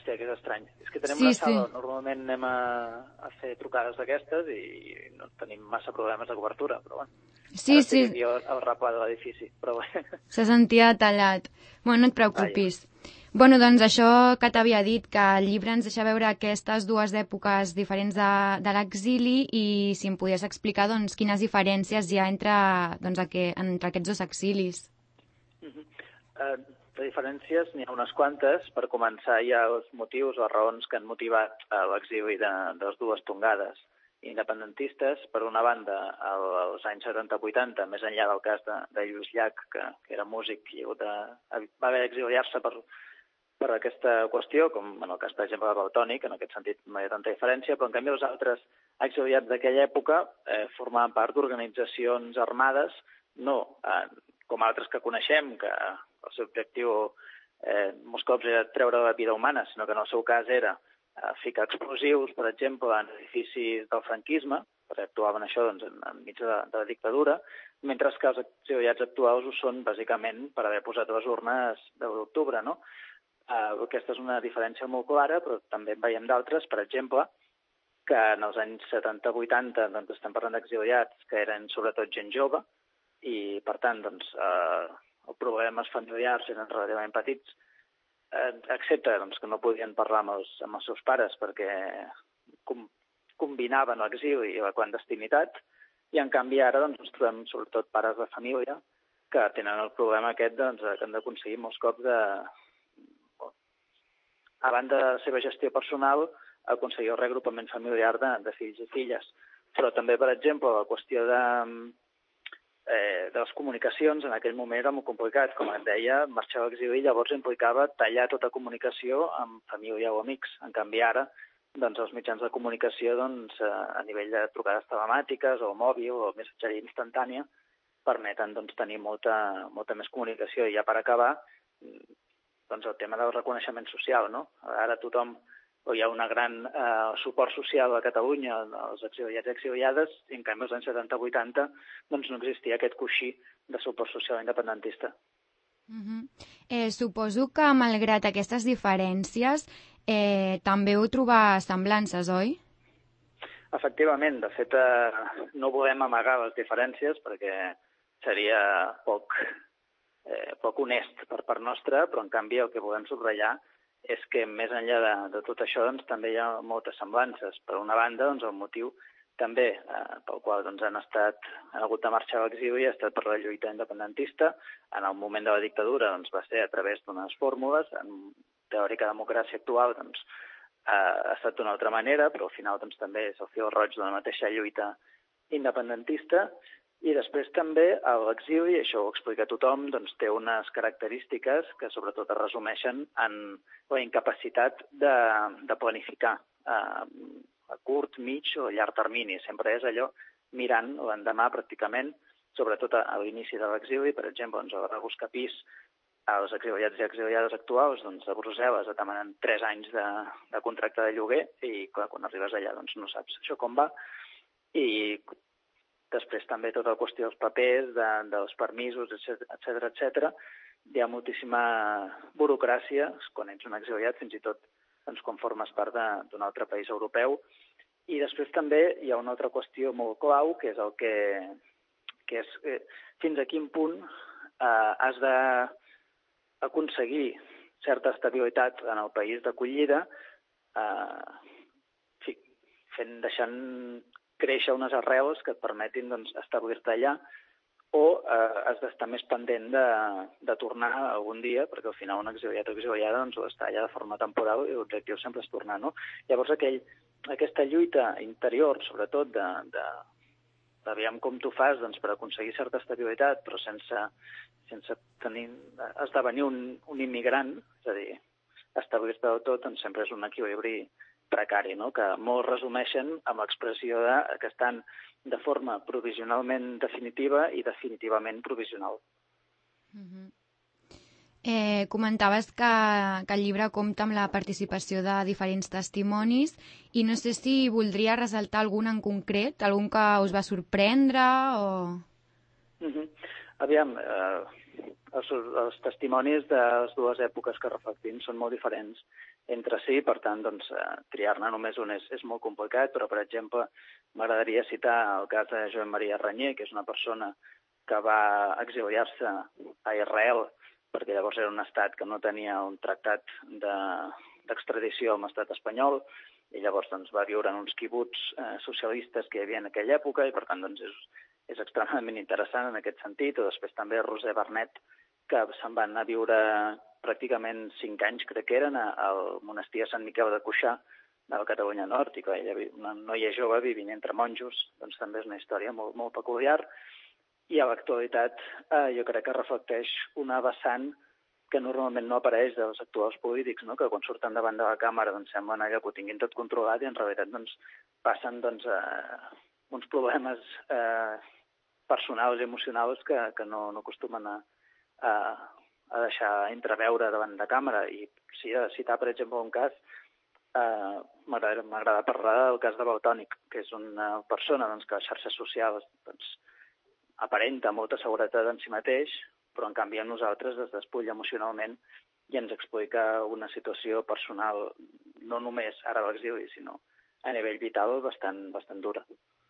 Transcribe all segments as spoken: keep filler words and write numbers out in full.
Hòstia, que és estrany. És que tenim Sí, una sala, sí. normalment anem a, a fer trucades d'aquestes i no tenim massa problemes de cobertura, però bueno. Sí, Ara sí, estic aquí al, al replà de l'edifici, però bé. se sentia tallat. Bueno, no et preocupis. Bueno, doncs això que t'havia dit, que el llibre ens deixa veure aquestes dues èpoques diferents de, de l'exili i si em podies explicar doncs, quines diferències hi ha entre, doncs, aqu entre aquests dos exilis. Uh -huh. uh, de diferències n'hi ha unes quantes. Per començar, hi ha els motius o raons que han motivat uh, l'exili de, de les dues tongades independentistes. Per una banda, als anys setanta vuitanta, més enllà del cas de, de Lluís Llach, que, que era músic i de, va haver d'exiliar-se per, per aquesta qüestió, com en el cas, per exemple, de Valtònic, en aquest sentit no hi ha tanta diferència, però en canvi els altres exiliats d'aquella època eh, formaven part d'organitzacions armades, no eh, com altres que coneixem, que el seu objectiu eh, molts cops era treure la vida humana, sinó que en el seu cas era eh, ficar explosius, per exemple, en edificis del franquisme, perquè actuaven això doncs, en, enmig de, de la dictadura, mentre que els exiliats actuals ho són bàsicament per haver posat les urnes de l'u d'octubre, no? Uh, aquesta és una diferència molt clara, però també en veiem d'altres, per exemple, que en els anys setanta vuitanta doncs, estem parlant d'exiliats que eren sobretot gent jove i, per tant, doncs, uh, els problemes familiars eren relativament petits, uh, excepte doncs, que no podien parlar amb els, amb els seus pares perquè com, combinaven l'exili i la clandestinitat, i en canvi ara doncs, ens trobem sobretot pares de família que tenen el problema aquest doncs, que han d'aconseguir molts cops de a banda de la seva gestió personal, aconseguir el reagrupament familiar de, de fills i filles. Però també, per exemple, la qüestió de, eh, de les comunicacions en aquell moment era molt complicat. Com et deia, marxar a l'exili llavors implicava tallar tota comunicació amb família o amics. En canvi, ara, doncs, els mitjans de comunicació doncs, a nivell de trucades telemàtiques o mòbil o missatgeria instantània permeten doncs, tenir molta, molta més comunicació. I ja per acabar, doncs el tema del reconeixement social, no? Ara tothom, o hi ha un gran eh, suport social a Catalunya, als exiliats i exiliades, i en canvi als anys setanta vuitanta doncs no existia aquest coixí de suport social independentista. Uh-huh. eh, suposo que, malgrat aquestes diferències, eh, també heu trobat semblances, oi? Efectivament, de fet, eh, no volem amagar les diferències perquè seria poc... Eh, poc honest per part nostra, però en canvi el que volem subratllar és que més enllà de, de tot això doncs, també hi ha moltes semblances. Per una banda, doncs, el motiu també eh, pel qual doncs, han, estat, han hagut de marxar a l'exili ha estat per la lluita independentista. En el moment de la dictadura doncs, va ser a través d'unes fórmules. En teòrica democràcia actual doncs, eh, ha estat d'una altra manera, però al final doncs, també és el fil roig d'una mateixa lluita independentista. I després també l'exili, això ho explica tothom, doncs té unes característiques que sobretot es resumeixen en la incapacitat de, de planificar eh, a curt, mig o llarg termini. Sempre és allò mirant l'endemà pràcticament, sobretot a, a l'inici de l'exili. Per exemple, doncs, a buscar pis als exiliats i exiliades actuals doncs, a Brussel·les et demanen tres anys de, de contracte de lloguer i clar, quan arribes allà doncs, no saps això com va. I després també tota la qüestió dels papers, de, dels permisos, etcètera, etcètera. Hi ha moltíssima burocràcia quan ets un exiliat, fins i tot doncs, quan formes part d'un altre país europeu. I després també hi ha una altra qüestió molt clau, que és el que, que és eh, fins a quin punt eh, has d'aconseguir certa estabilitat en el país d'acollida, eh, fent, deixant créixer unes arrels que et permetin doncs, establir-te allà, o eh, has d'estar més pendent de, de tornar algun dia, perquè al final un exiliat o exiliada doncs, està allà de forma temporal i l'objectiu sempre és tornar, no? Llavors aquell, aquesta lluita interior, sobretot, de, de, d'aviam com tu fas doncs, per aconseguir certa estabilitat, però sense, sense tenir, esdevenir un, un immigrant, és a dir, establir-te del tot, doncs sempre és un equilibri precari, no? Que molt resumeixen amb l'expressió de, que estan de forma provisionalment definitiva i definitivament provisional. Uh-huh. eh, comentaves que, que el llibre compta amb la participació de diferents testimonis i no sé si voldria ressaltar algun en concret, algun que us va sorprendre o... Uh-huh. Aviam, eh, els, els testimonis de les dues èpoques que reflectim són molt diferents entre si, per tant, doncs, triar-ne només un és, és molt complicat, però, per exemple, m'agradaria citar el cas de Joan Maria Ranyer, que és una persona que va exiliar-se a Israel, perquè llavors era un estat que no tenia un tractat d'extradició amb l'estat espanyol, i llavors doncs, va viure en uns quibuts eh, socialistes que hi havia en aquella època, i per tant doncs, és, és extremadament interessant en aquest sentit. O després també Roser Barnet, que se'n van anar a viure pràcticament cinc anys, crec que eren, al monestir de Sant Miquel de Cuixà, de la Catalunya Nord, i que ella, una noia jove vivint entre monjos, doncs també és una història molt, molt peculiar. I a l'actualitat eh, jo crec que reflecteix una vessant que normalment no apareix dels actuals polítics, no? Que quan surten davant de la càmera doncs, semblen allò que ho tinguin tot controlat i en realitat doncs, passen doncs, eh, uns problemes eh, personals i emocionals que, que no, no acostumen a, a, a deixar entreveure davant de càmera. I si he de citar, per exemple, un cas, eh, m'agrada parlar del cas de Valtònic, que és una persona doncs, que a les xarxes socials doncs, aparenta molta seguretat en si mateix, però en canvi a nosaltres es despulla emocionalment i ens explica una situació personal, no només ara a l'exili, sinó a nivell vital bastant, bastant dura.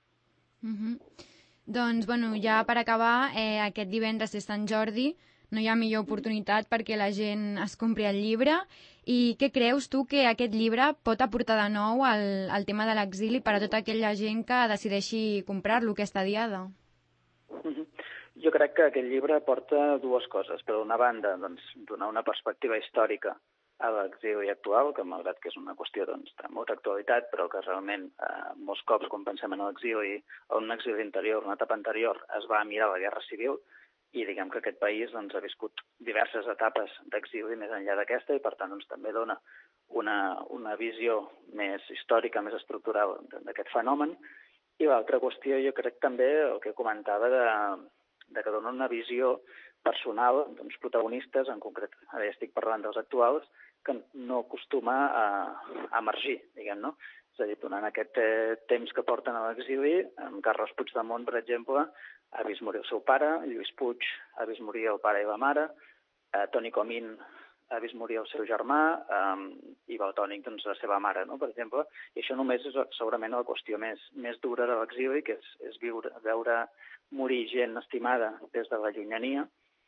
Mm-hmm. Doncs, bueno, ja per acabar, eh, aquest divendres és Sant Jordi, no hi ha millor oportunitat perquè la gent es compri el llibre. I què creus tu que aquest llibre pot aportar de nou al, al tema de l'exili per a tota aquella gent que decideixi comprar-lo aquesta diada? Mm-hmm. Jo crec que aquest llibre porta dues coses. Per una banda, doncs, donar una perspectiva històrica a l'exili actual, que malgrat que és una qüestió doncs, de molta actualitat, però que realment eh, molts cops quan pensem en l'exili o en un exili interior, una etapa anterior, es va mirar la Guerra Civil i diguem que aquest país doncs, ha viscut diverses etapes d'exili més enllà d'aquesta i per tant doncs, també dona una, una visió més històrica, més estructural d'aquest fenomen. I l'altra qüestió jo crec també el que comentava de de que donen una visió personal d'uns protagonistes, en concret, ara ja estic parlant dels actuals, que no acostuma a, a emergir, diguem, no? És a dir, donant aquest eh, temps que porten a l'exili, en Carles Puigdemont, per exemple, ha vist morir el seu pare, Lluís Puig ha vist morir el pare i la mare, eh, Toni Comín ha vist morir el seu germà eh, i Valtònic, doncs, la seva mare, no?, per exemple. I això només és segurament la qüestió més, més dura de l'exili, que és, és viure, veure morir gent estimada des de la llunyania,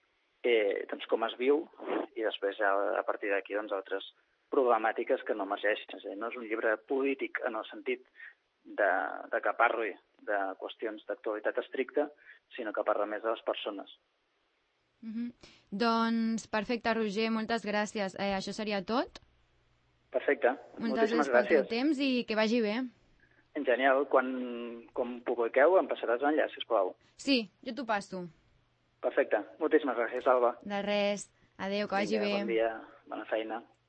eh, doncs com es viu, i després ja a partir d'aquí doncs, altres problemàtiques que no emergeixen. És a dir, no és un llibre polític en el sentit de, de que parli de qüestions d'actualitat estricta, sinó que parla més de les persones. Mm-hmm. Doncs perfecte, Roger, moltes gràcies. Eh, això seria tot? Perfecte. Moltes gràcies pel teu temps i que vagi bé. Genial. Quan, quan publiqueu em passaràs l'enllaç, sisplau. Sí, jo t'ho passo. Perfecte. Moltíssimes gràcies, Alba. De res. Adéu, que vagi Vinga, bé. Bon dia, bona feina.